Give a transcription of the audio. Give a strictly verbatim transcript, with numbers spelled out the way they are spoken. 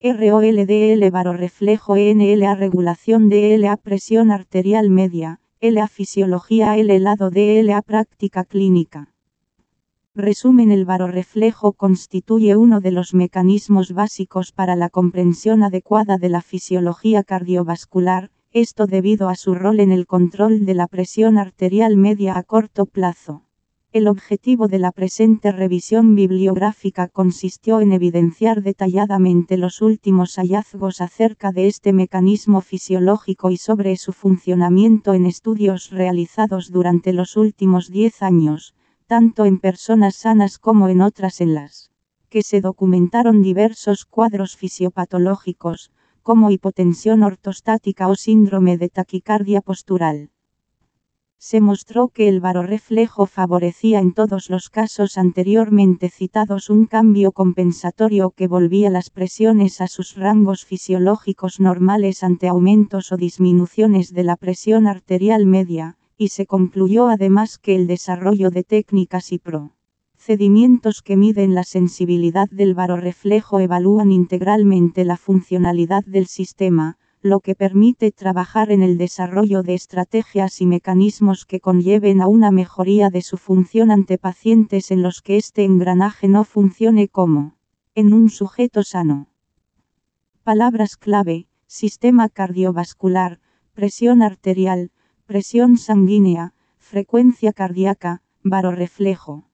R O L D L barorreflejo E N L A regulación D L A presión arterial media, L A fisiología L lado D L A práctica clínica. Resumen: el barorreflejo constituye uno de los mecanismos básicos para la comprensión adecuada de la fisiología cardiovascular, esto debido a su rol en el control de la presión arterial media a corto plazo. El objetivo de la presente revisión bibliográfica consistió en evidenciar detalladamente los últimos hallazgos acerca de este mecanismo fisiológico y sobre su funcionamiento en estudios realizados durante los últimos diez años, tanto en personas sanas como en otras en las que se documentaron diversos cuadros fisiopatológicos, como hipotensión ortostática o síndrome de taquicardia postural. Se mostró que el barorreflejo favorecía en todos los casos anteriormente citados un cambio compensatorio que volvía las presiones a sus rangos fisiológicos normales ante aumentos o disminuciones de la presión arterial media, y se concluyó además que el desarrollo de técnicas y procedimientos que miden la sensibilidad del barorreflejo evalúan integralmente la funcionalidad del sistema, lo que permite trabajar en el desarrollo de estrategias y mecanismos que conlleven a una mejoría de su función ante pacientes en los que este engranaje no funcione como en un sujeto sano. Palabras clave: sistema cardiovascular, presión arterial, presión sanguínea, frecuencia cardíaca, barorreflejo.